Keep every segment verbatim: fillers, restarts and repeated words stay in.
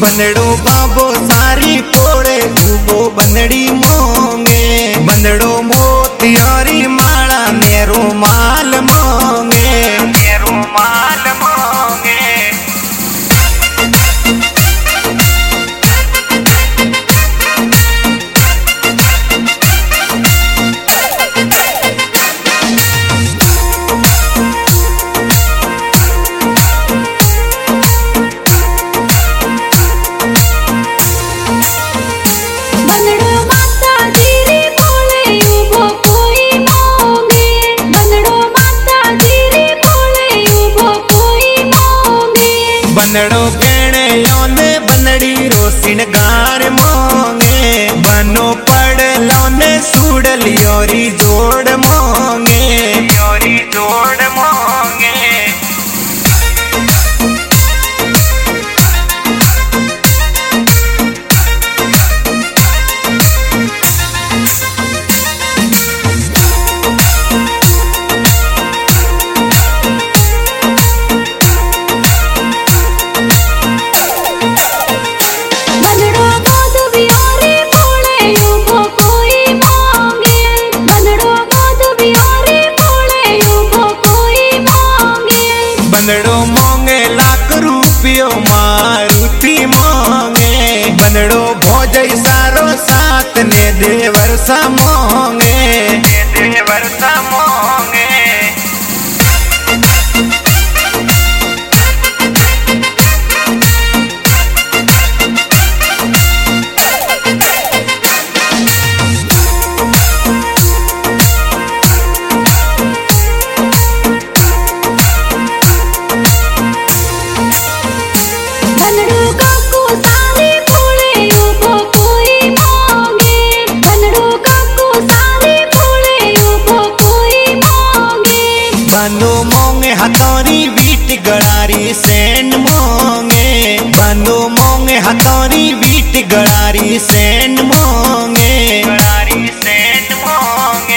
बंदड़ो बाबो सारी पोड़े उबो बंदड़ी मोंगे बंदड़ो मोतियारी माला मेरो माल मोंगे मेरो माल मोंगे बंदड़ो कहने योने बंदड़ी रो सिंगार मोंगे बनो पड़ लौने सूडल योरी जोड़ मोंगे योरी जोड़ मोंगे बंदड़ो मोंगे लाख रुपयो मारुति मोंगे बंदड़ो भोजई सारो साथ ने देवर सा मोंगे देवर सा मोंगे बनो मोंगे हथौरी बीट गड़ारी सेंड मोंगे बनो मोंगे हथौरी बीट गड़ारी सेंड मोंगे गड़ारी सेंड मोंगे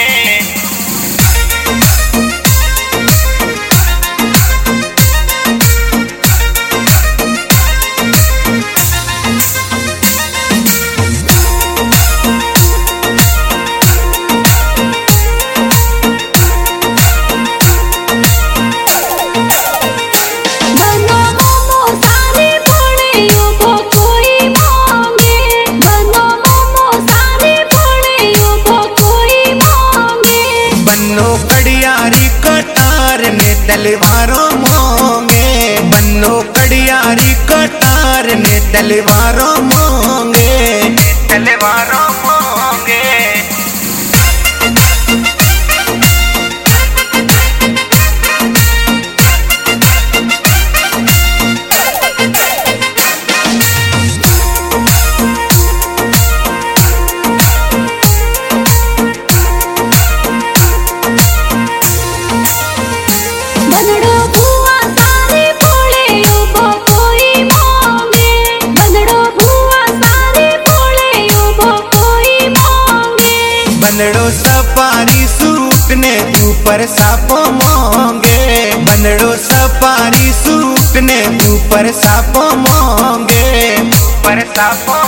बन्नो कड़ियारी कटार ने तलवारों मोंगे बन्नो कड़ियारी कटार ने तलवारों मोंगे तलवारों मोंगे बंदड़ो सफारी सूट ने ऊपर सापो मोंगे बंदड़ो सफारी सूट ने ऊपर सापो मोंगे ऊपर सापो